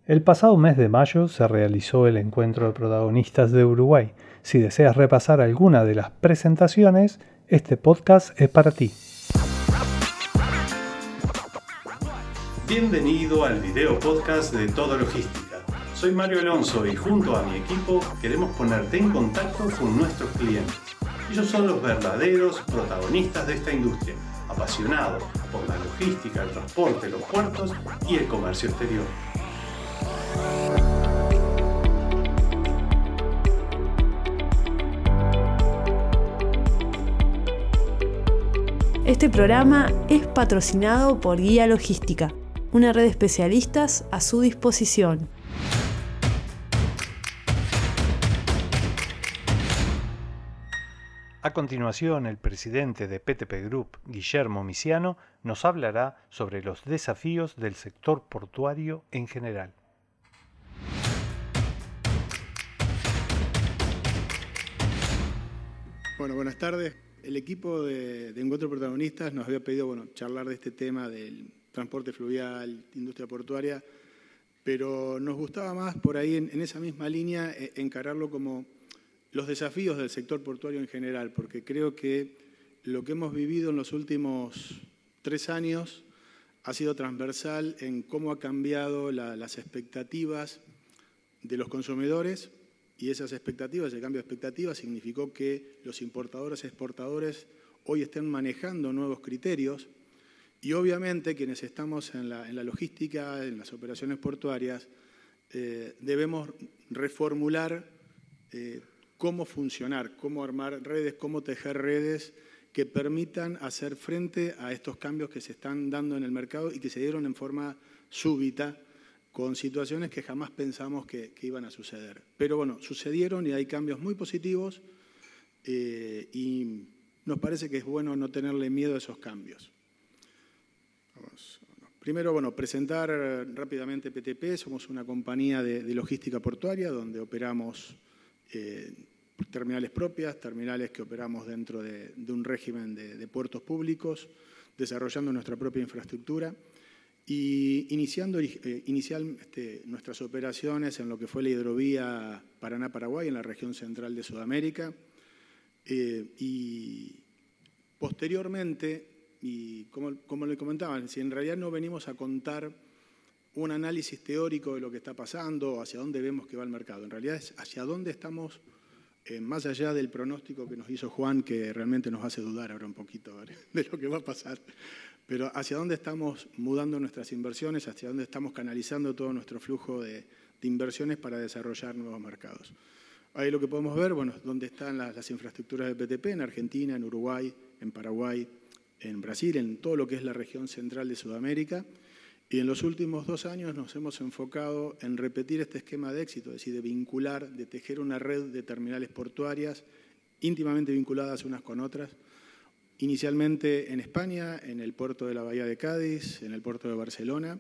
El pasado mes de mayo se realizó el encuentro de protagonistas de Uruguay. Si deseas repasar alguna de las presentaciones, este podcast es para ti. Bienvenido al video podcast de Todo Logística. Soy Mario Alonso y junto a mi equipo queremos ponerte en contacto con nuestros clientes. Ellos son los verdaderos protagonistas de esta industria, apasionados por la logística, el transporte, los puertos y el comercio exterior. Este programa es patrocinado por Guía Logística, una red de especialistas a su disposición. A continuación, el presidente de PTP Group, Guillermo Misiano, nos hablará sobre los desafíos del sector portuario en general. Bueno, buenas tardes. El equipo de Encuentro de Protagonistas nos había pedido charlar de este tema del transporte fluvial, industria portuaria, pero nos gustaba más por ahí en esa misma línea encararlo como los desafíos del sector portuario en general, porque creo que lo que hemos vivido en los últimos 3 años ha sido transversal en cómo ha cambiado las expectativas de los consumidores. Y esas expectativas, el cambio de expectativas, significó que los importadores y exportadores hoy estén manejando nuevos criterios y obviamente quienes estamos en la logística, en las operaciones portuarias, debemos reformular cómo funcionar, cómo armar redes, cómo tejer redes que permitan hacer frente a estos cambios que se están dando en el mercado y que se dieron en forma súbita, con situaciones que jamás pensamos que iban a suceder. Pero bueno, sucedieron y hay cambios muy positivos y nos parece que es bueno no tenerle miedo a esos cambios. Primero, presentar rápidamente PTP. Somos una compañía de logística portuaria donde operamos terminales propias, terminales que operamos dentro de un régimen de puertos públicos, desarrollando nuestra propia infraestructura. Y iniciando nuestras operaciones en lo que fue la hidrovía Paraná-Paraguay, en la región central de Sudamérica. Y posteriormente, y como le comentaban, si en realidad no venimos a contar un análisis teórico de lo que está pasando, hacia dónde vemos que va el mercado, en realidad es hacia dónde estamos, más allá del pronóstico que nos hizo Juan, que realmente nos hace dudar ahora un poquito de lo que va a pasar. Pero hacia dónde estamos mudando nuestras inversiones, hacia dónde estamos canalizando todo nuestro flujo de inversiones para desarrollar nuevos mercados. Ahí lo que podemos ver, dónde están las infraestructuras de PTP, en Argentina, en Uruguay, en Paraguay, en Brasil, en todo lo que es la región central de Sudamérica. Y en los últimos 2 años nos hemos enfocado en repetir este esquema de éxito, es decir, de vincular, de tejer una red de terminales portuarias íntimamente vinculadas unas con otras. Inicialmente en España, en el puerto de la Bahía de Cádiz, en el puerto de Barcelona,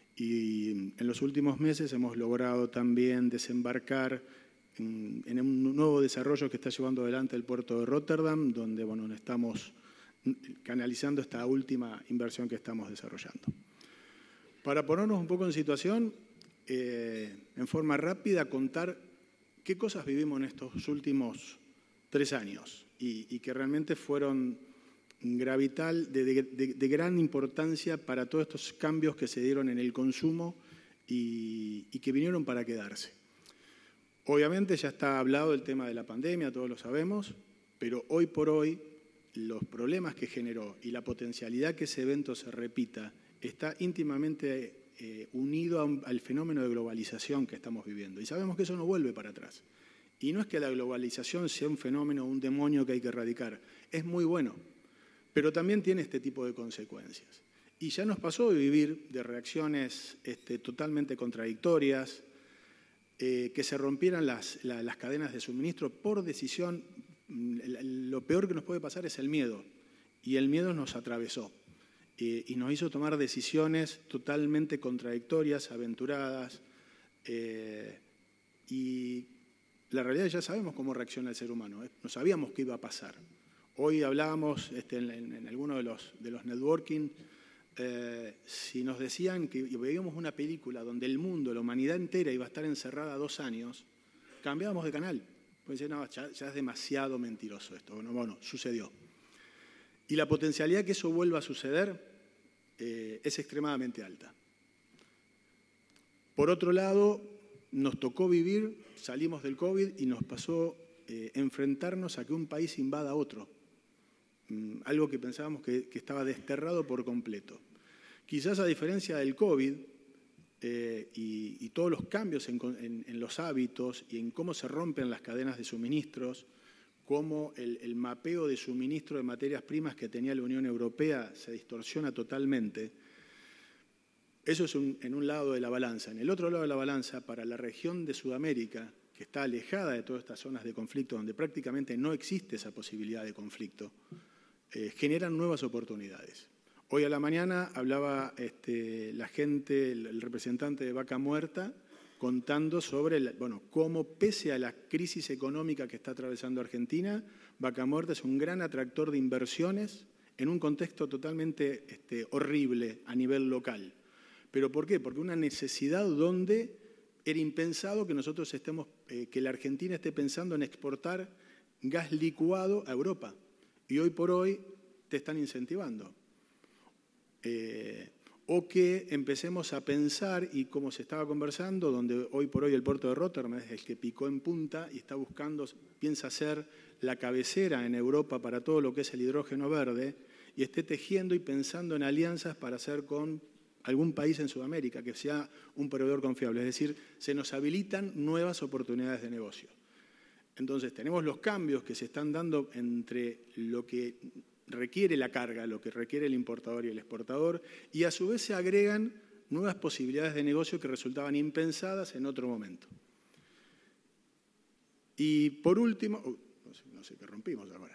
y en los últimos meses hemos logrado también desembarcar en un nuevo desarrollo que está llevando adelante el puerto de Rotterdam, donde estamos canalizando esta última inversión que estamos desarrollando. Para ponernos un poco en situación, en forma rápida, contar qué cosas vivimos en estos últimos 3 años y que realmente fueron gravital, de gran importancia para todos estos cambios que se dieron en el consumo y que vinieron para quedarse. Obviamente ya está hablado el tema de la pandemia, todos lo sabemos, pero hoy por hoy los problemas que generó y la potencialidad que ese evento se repita está íntimamente unido al fenómeno de globalización que estamos viviendo. Y sabemos que eso no vuelve para atrás. Y no es que la globalización sea un fenómeno, un demonio que hay que erradicar. Es muy bueno, pero también tiene este tipo de consecuencias. Y ya nos pasó de vivir de reacciones totalmente contradictorias, que se rompieran las cadenas de suministro por decisión. Lo peor que nos puede pasar es el miedo, y el miedo nos atravesó y nos hizo tomar decisiones totalmente contradictorias, aventuradas, y la realidad ya sabemos cómo reacciona el ser humano, no sabíamos qué iba a pasar. Hoy hablábamos en alguno de los networking si nos decían que veíamos una película donde el mundo, la humanidad entera iba a estar encerrada 2 años, cambiábamos de canal. Pues decían, no, ya es demasiado mentiroso esto. Bueno, sucedió. Y la potencialidad que eso vuelva a suceder es extremadamente alta. Por otro lado, nos tocó vivir, salimos del COVID y nos pasó enfrentarnos a que un país invada a otro. Algo que pensábamos que estaba desterrado por completo. Quizás a diferencia del COVID y todos los cambios en los hábitos y en cómo se rompen las cadenas de suministros, cómo el mapeo de suministro de materias primas que tenía la Unión Europea se distorsiona totalmente, eso es en un lado de la balanza. En el otro lado de la balanza, para la región de Sudamérica, que está alejada de todas estas zonas de conflicto, donde prácticamente no existe esa posibilidad de conflicto, generan nuevas oportunidades. Hoy a la mañana hablaba la gente, el representante de Vaca Muerta, contando sobre cómo, pese a la crisis económica que está atravesando Argentina, Vaca Muerta es un gran atractor de inversiones en un contexto totalmente horrible a nivel local. ¿Pero por qué? Porque una necesidad donde era impensado que nosotros que la Argentina esté pensando en exportar gas licuado a Europa. Y hoy por hoy te están incentivando. O que empecemos a pensar, y como se estaba conversando, donde hoy por hoy el puerto de Rotterdam es el que picó en punta y está piensa ser la cabecera en Europa para todo lo que es el hidrógeno verde, y esté tejiendo y pensando en alianzas para hacer con algún país en Sudamérica que sea un proveedor confiable. Es decir, se nos habilitan nuevas oportunidades de negocio. Entonces, tenemos los cambios que se están dando entre lo que requiere la carga, lo que requiere el importador y el exportador, y a su vez se agregan nuevas posibilidades de negocio que resultaban impensadas en otro momento. Y por último, no sé qué rompimos ahora.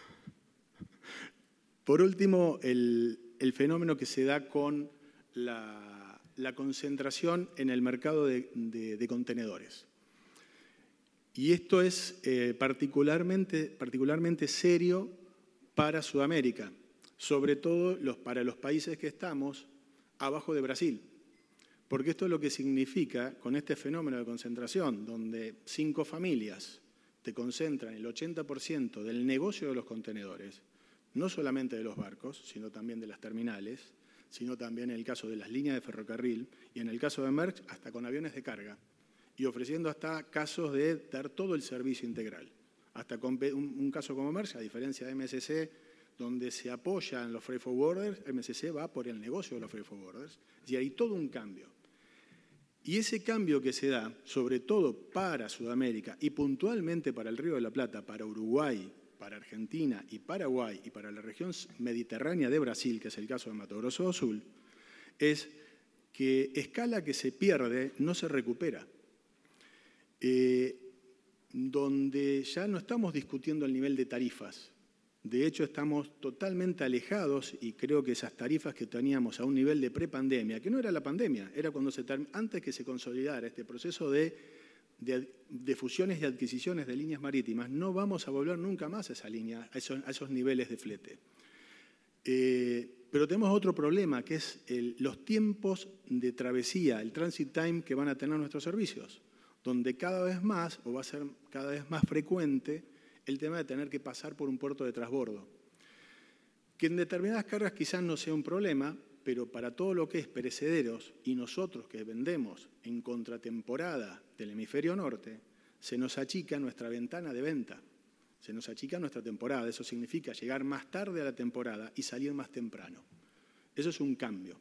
Por último, el fenómeno que se da con la concentración en el mercado de contenedores. Y esto es particularmente serio para Sudamérica, sobre todo para los países que estamos abajo de Brasil. Porque esto es lo que significa con este fenómeno de concentración, donde 5 familias te concentran el 80% del negocio de los contenedores, no solamente de los barcos, sino también de las terminales, sino también en el caso de las líneas de ferrocarril y en el caso de Maersk hasta con aviones de carga, y ofreciendo hasta casos de dar todo el servicio integral. Hasta con un caso como Maersk, a diferencia de MSC, donde se apoyan los freight forwarders, MSC va por el negocio de los freight forwarders. Y hay todo un cambio. Y ese cambio que se da, sobre todo para Sudamérica y puntualmente para el Río de la Plata, para Uruguay, para Argentina y Paraguay y para la región mediterránea de Brasil, que es el caso de Mato Grosso do Sul, es que escala que se pierde no se recupera. Donde ya no estamos discutiendo el nivel de tarifas. De hecho, estamos totalmente alejados y creo que esas tarifas que teníamos a un nivel de prepandemia, que no era la pandemia, era antes que se consolidara este proceso de fusiones y adquisiciones de líneas marítimas, no vamos a volver nunca más a esa línea, a esos niveles de flete. Pero tenemos otro problema, que es los tiempos de travesía, el transit time que van a tener nuestros servicios, donde cada vez más, o va a ser cada vez más frecuente, el tema de tener que pasar por un puerto de transbordo. Que en determinadas cargas quizás no sea un problema, pero para todo lo que es perecederos y nosotros que vendemos en contratemporada del hemisferio norte, se nos achica nuestra ventana de venta, se nos achica nuestra temporada. Eso significa llegar más tarde a la temporada y salir más temprano. Eso es un cambio.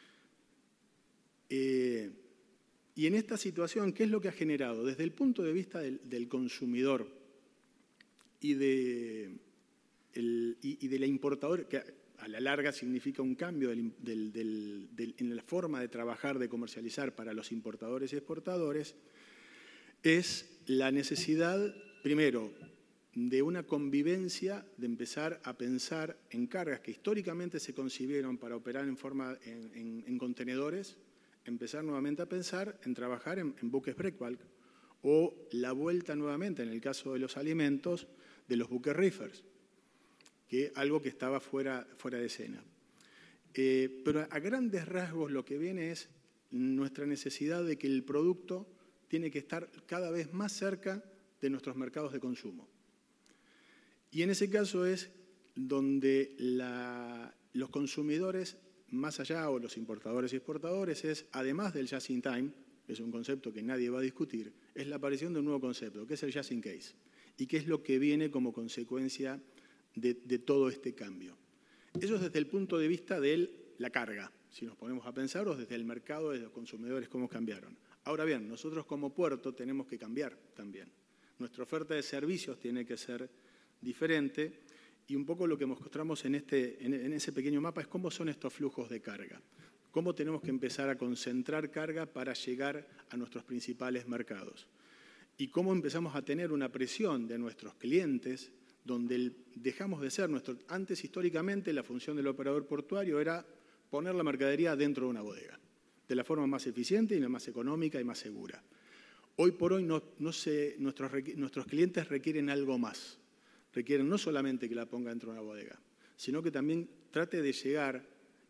Y en esta situación, ¿qué es lo que ha generado? Desde el punto de vista del consumidor y de la importadora, que a la larga significa un cambio en la forma de trabajar, de comercializar para los importadores y exportadores, es la necesidad, primero, de una convivencia, de empezar a pensar en cargas que históricamente se concibieron para operar en contenedores, empezar nuevamente a pensar en trabajar en buques breakbulk, o la vuelta nuevamente, en el caso de los alimentos, de los buques reefers, que algo que estaba fuera de escena. Pero a grandes rasgos lo que viene es nuestra necesidad de que el producto tiene que estar cada vez más cerca de nuestros mercados de consumo. Y en ese caso es donde los consumidores, más allá, o los importadores y exportadores, es, además del just in time, que es un concepto que nadie va a discutir, es la aparición de un nuevo concepto, que es el just in case, y que es lo que viene como consecuencia de todo este cambio. Eso es desde el punto de vista de la carga, si nos ponemos a pensar, o desde el mercado, de los consumidores, cómo cambiaron. Ahora bien, nosotros como puerto tenemos que cambiar también. Nuestra oferta de servicios tiene que ser diferente, y un poco lo que mostramos en ese pequeño mapa es cómo son estos flujos de carga, cómo tenemos que empezar a concentrar carga para llegar a nuestros principales mercados, y cómo empezamos a tener una presión de nuestros clientes, donde dejamos de ser antes históricamente la función del operador portuario era poner la mercadería dentro de una bodega, de la forma más eficiente y la más económica y más segura. Hoy por hoy nuestros clientes requieren algo más. Requieren no solamente que la ponga dentro de una bodega, sino que también trate de llegar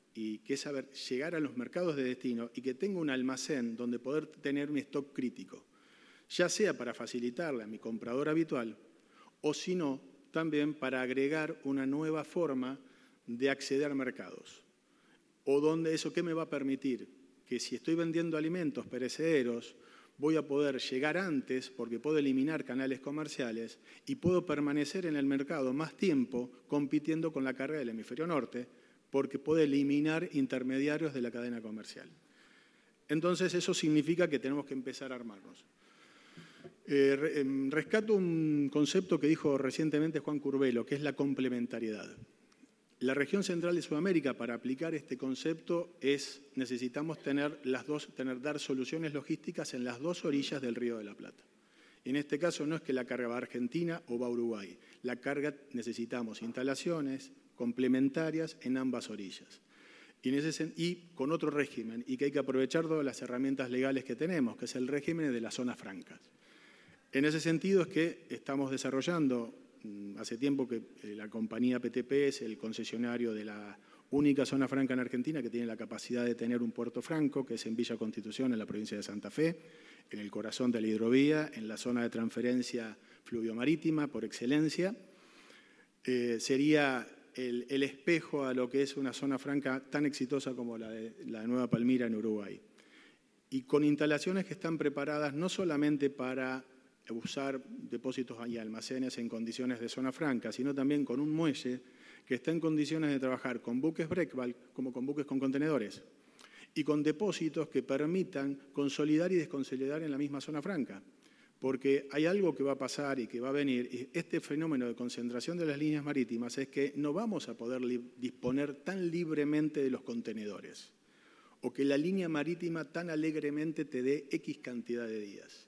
a los mercados de destino y que tenga un almacén donde poder tener mi stock crítico, ya sea para facilitarle a mi comprador habitual o si no, también para agregar una nueva forma de acceder a mercados. O donde eso, ¿qué me va a permitir? Que si estoy vendiendo alimentos perecederos, voy a poder llegar antes porque puedo eliminar canales comerciales y puedo permanecer en el mercado más tiempo compitiendo con la carga del hemisferio norte porque puedo eliminar intermediarios de la cadena comercial. Entonces eso significa que tenemos que empezar a armarnos. Rescato un concepto que dijo recientemente Juan Curbelo, que es la complementariedad. La región central de Sudamérica, para aplicar este concepto, necesitamos dar soluciones logísticas en las dos orillas del Río de la Plata. En este caso no es que la carga va a Argentina o va a Uruguay. La carga necesitamos instalaciones complementarias en ambas orillas. Y con otro régimen, y que hay que aprovechar todas las herramientas legales que tenemos, que es el régimen de las zonas francas. En ese sentido es que estamos desarrollando, hace tiempo que la compañía PTP es el concesionario de la única zona franca en Argentina que tiene la capacidad de tener un puerto franco, que es en Villa Constitución, en la provincia de Santa Fe, en el corazón de la hidrovía, en la zona de transferencia fluviomarítima por excelencia. Sería el espejo a lo que es una zona franca tan exitosa como la de Nueva Palmira en Uruguay. Y con instalaciones que están preparadas no solamente para usar depósitos y almacenes en condiciones de zona franca, sino también con un muelle que está en condiciones de trabajar con buques breakbulk como con buques con contenedores y con depósitos que permitan consolidar y desconsolidar en la misma zona franca. Porque hay algo que va a pasar y que va a venir, y este fenómeno de concentración de las líneas marítimas es que no vamos a poder disponer tan libremente de los contenedores o que la línea marítima tan alegremente te dé X cantidad de días.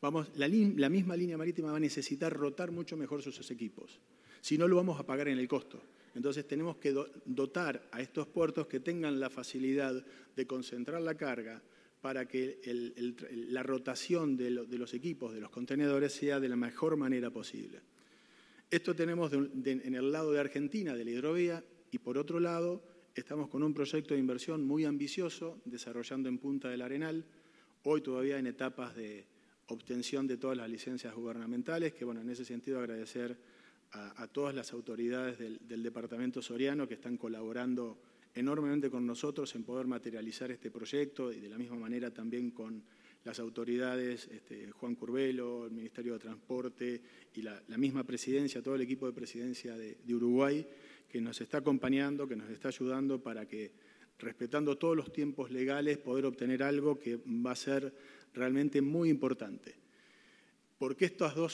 La misma línea marítima va a necesitar rotar mucho mejor sus equipos. Si no, lo vamos a pagar en el costo. Entonces tenemos que dotar a estos puertos que tengan la facilidad de concentrar la carga para que la rotación de los equipos, de los contenedores, sea de la mejor manera posible. Esto tenemos en el lado de Argentina, de la hidrovía, y por otro lado estamos con un proyecto de inversión muy ambicioso, desarrollando en Punta del Arenal, hoy todavía en etapas de obtención de todas las licencias gubernamentales, que bueno, en ese sentido agradecer a todas las autoridades del departamento soriano que están colaborando enormemente con nosotros en poder materializar este proyecto y de la misma manera también con las autoridades, Juan Curbelo, el Ministerio de Transporte y la misma presidencia, todo el equipo de presidencia de Uruguay que nos está acompañando, que nos está ayudando para que, respetando todos los tiempos legales, poder obtener algo que va a ser realmente muy importante. ¿Por qué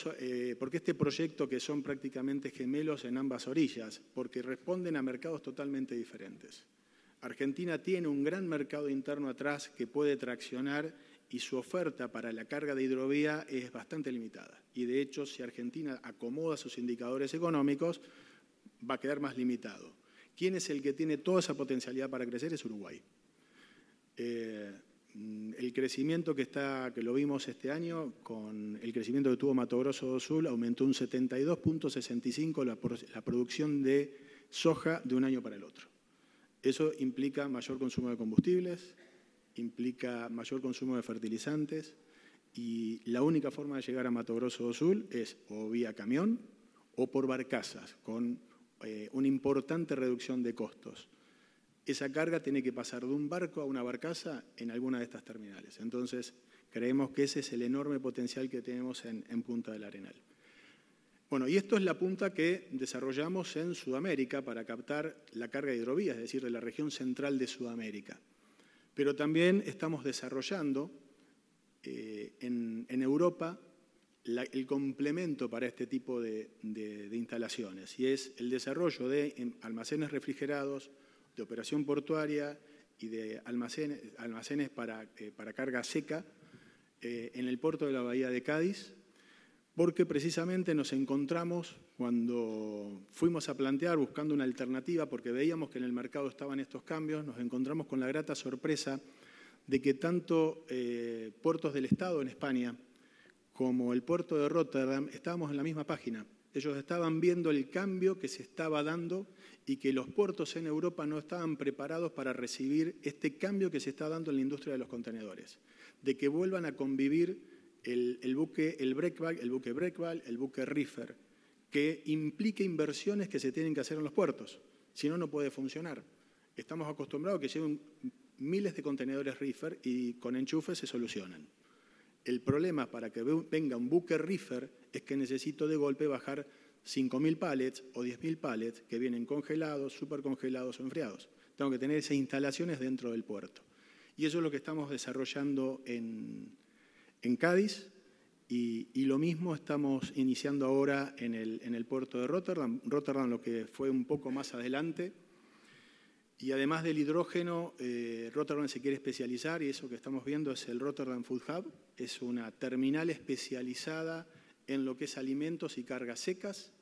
este proyecto que son prácticamente gemelos en ambas orillas? Porque responden a mercados totalmente diferentes. Argentina tiene un gran mercado interno atrás que puede traccionar y su oferta para la carga de hidrovía es bastante limitada. Y de hecho, si Argentina acomoda sus indicadores económicos, va a quedar más limitado. ¿Quién es el que tiene toda esa potencialidad para crecer? Es Uruguay. El crecimiento que lo vimos este año, con el crecimiento que tuvo Mato Grosso do Sul, aumentó un 72.65 la producción de soja de un año para el otro. Eso implica mayor consumo de combustibles, implica mayor consumo de fertilizantes, y la única forma de llegar a Mato Grosso do Sul es o vía camión o por barcazas, con una importante reducción de costos. Esa carga tiene que pasar de un barco a una barcaza en alguna de estas terminales. Entonces, creemos que ese es el enorme potencial que tenemos en Punta del Arenal. Bueno, y esto es la punta que desarrollamos en Sudamérica para captar la carga de hidrovías, es decir, de la región central de Sudamérica. Pero también estamos desarrollando en Europa el complemento para este tipo de instalaciones, y es el desarrollo de almacenes refrigerados, de operación portuaria y de almacenes para carga seca en el puerto de la Bahía de Cádiz, porque precisamente nos encontramos, cuando fuimos a plantear buscando una alternativa, porque veíamos que en el mercado estaban estos cambios, nos encontramos con la grata sorpresa de que tanto puertos del Estado en España como el puerto de Rotterdam estábamos en la misma página. Ellos estaban viendo el cambio que se estaba dando y que los puertos en Europa no estaban preparados para recibir este cambio que se está dando en la industria de los contenedores, de que vuelvan a convivir el buque breakbulk, el buque reefer, que implique inversiones que se tienen que hacer en los puertos, si no, no puede funcionar. Estamos acostumbrados a que lleven miles de contenedores reefer y con enchufes se solucionan. El problema para que venga un buque reefer es que necesito de golpe bajar 5.000 pallets o 10.000 pallets que vienen congelados, supercongelados o enfriados. Tengo que tener esas instalaciones dentro del puerto. Y eso es lo que estamos desarrollando en Cádiz, y lo mismo estamos iniciando ahora en el puerto de Rotterdam. Rotterdam, lo que fue un poco más adelante. Y además del hidrógeno, Rotterdam se quiere especializar, y eso que estamos viendo es el Rotterdam Food Hub. Es una terminal especializada en lo que es alimentos y cargas secas,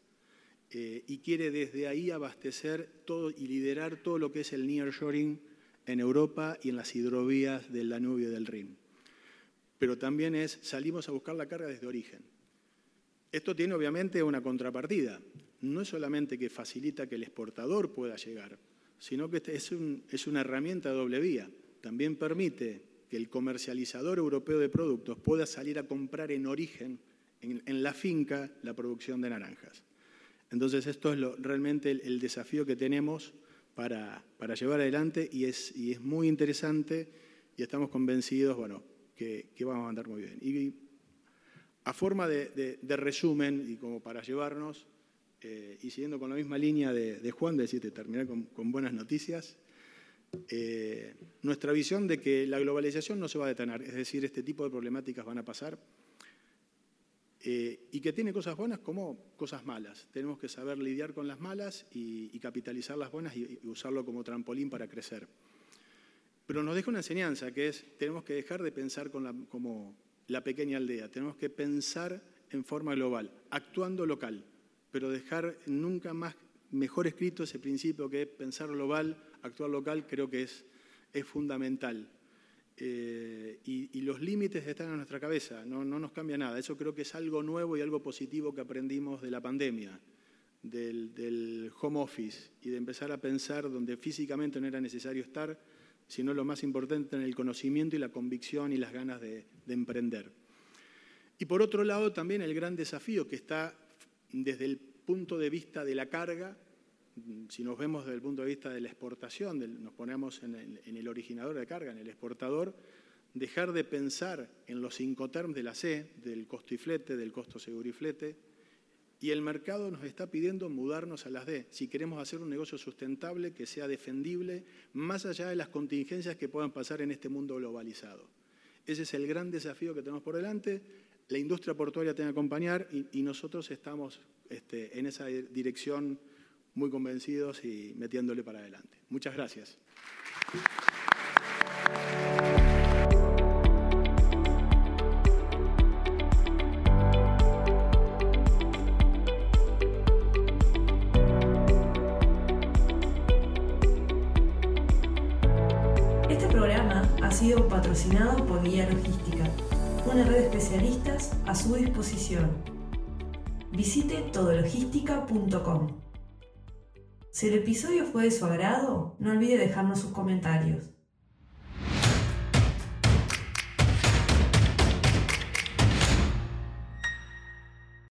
y quiere desde ahí abastecer todo y liderar todo lo que es el nearshoring en Europa y en las hidrovías del Danubio y del Rin. Pero también salimos a buscar la carga desde origen. Esto tiene obviamente una contrapartida. No es solamente que facilita que el exportador pueda llegar, sino que es una herramienta de doble vía. También permite que el comercializador europeo de productos pueda salir a comprar en origen, en la finca, la producción de naranjas. Entonces, esto es realmente el desafío que tenemos para llevar adelante, y es muy interesante, y estamos convencidos, bueno, que vamos a andar muy bien. Y a forma de resumen, y como para llevarnos, y siguiendo con la misma línea de Juan, de decirte, terminar con buenas noticias, nuestra visión de que la globalización no se va a detener, es decir, este tipo de problemáticas van a pasar, y que tiene cosas buenas como cosas malas. Tenemos que saber lidiar con las malas y capitalizar las buenas y usarlo como trampolín para crecer. Pero nos deja una enseñanza, que es, tenemos que dejar de pensar como la pequeña aldea, tenemos que pensar en forma global, actuando local, pero dejar nunca más mejor escrito ese principio que es pensar global, actuar local. Creo que es fundamental. Y los límites están en nuestra cabeza, no nos cambia nada. Eso creo que es algo nuevo y algo positivo que aprendimos de la pandemia, del home office, y de empezar a pensar donde físicamente no era necesario estar, sino lo más importante en el conocimiento y la convicción y las ganas de emprender. Y por otro lado también el gran desafío que está desde el punto de vista de la carga. Si nos vemos desde el punto de vista de la exportación, nos ponemos en el originador de carga, en el exportador, dejar de pensar en los incoterms de la C, del costo y flete, del costo seguro y flete, y el mercado nos está pidiendo mudarnos a las D, si queremos hacer un negocio sustentable que sea defendible, más allá de las contingencias que puedan pasar en este mundo globalizado. Ese es el gran desafío que tenemos por delante. La industria portuaria tiene que acompañar, y nosotros estamos en esa dirección muy convencidos y metiéndole para adelante. Muchas gracias. Este programa ha sido patrocinado por Guía Logística, una red de especialistas a su disposición. Visite todologística.com. Si el episodio fue de su agrado, no olvide dejarnos sus comentarios.